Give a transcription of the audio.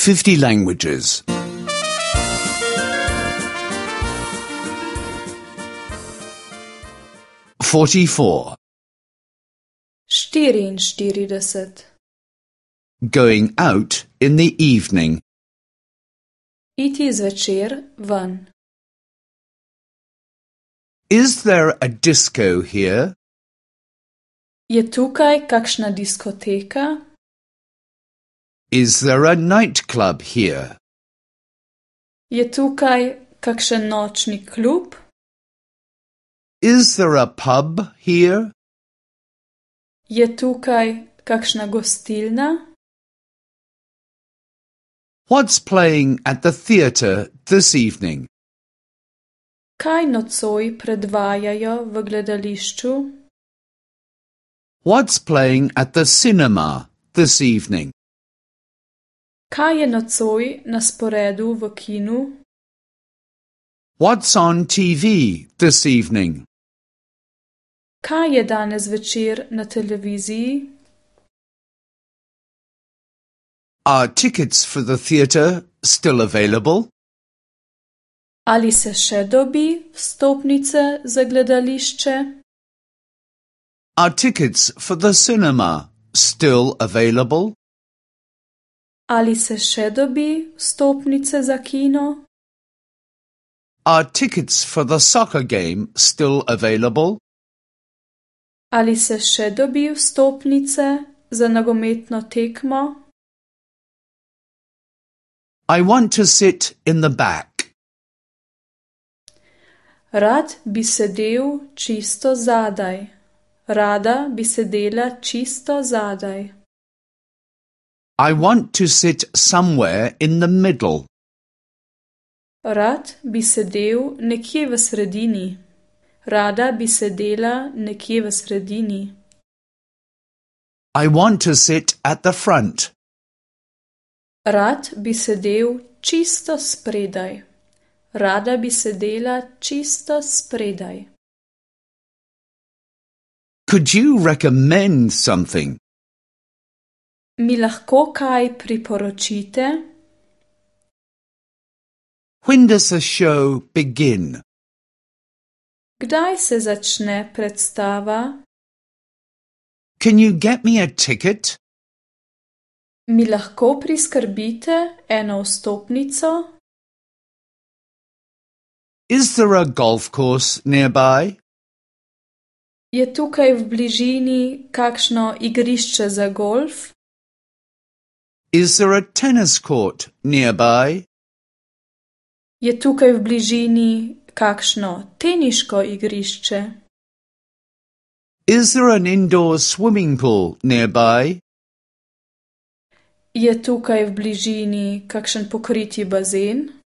50 languages. 44. 44. Going out in the evening. Iti zvečer ven. Is there a disco here? Je tukaj kakšna diskoteka? Is there a nightclub here? Je tukaj kakšen nočni klub? Is there a pub here? Je tukaj kakšna gostilna? What's playing at the theatre this evening? Kaj nocoj predvajajo v gledališču? What's playing at the cinema this evening? Kaj je nocoj na sporedu v kinu? What's on TV this evening? Kaj je danes večer na televiziji? Are tickets for the theatre still available? Ali se še dobi vstopnice za gledališče? Are tickets for the cinema still available? Ali se še dobi vstopnice za kino? Are tickets for the soccer game still available? Ali se še dobi vstopnice za nogometno tekmo? I want to sit in the back. Rad bi sedel čisto zadaj. Rada bi sedela čisto zadaj. I want to sit somewhere in the middle. Rad bi sedel nekje v sredini. Rada bi sedela nekje v sredini. I want to sit at the front. Rad bi sedel čisto spredaj. Rada bi sedela čisto spredaj. Could you recommend something? Mi lahko kaj priporočite? When does the show begin? Kdaj se začne predstava? Can you get me a ticket? Mi lahko priskrbite eno vstopnico? Is there a golf course nearby? Je tukaj v bližini kakšno igrišče za golf? Is there a tennis court nearby? Je tukaj v bližini kakšno teniško igrišče? Is there an indoor swimming pool nearby? Je tukaj v bližini kakšen pokriti bazen?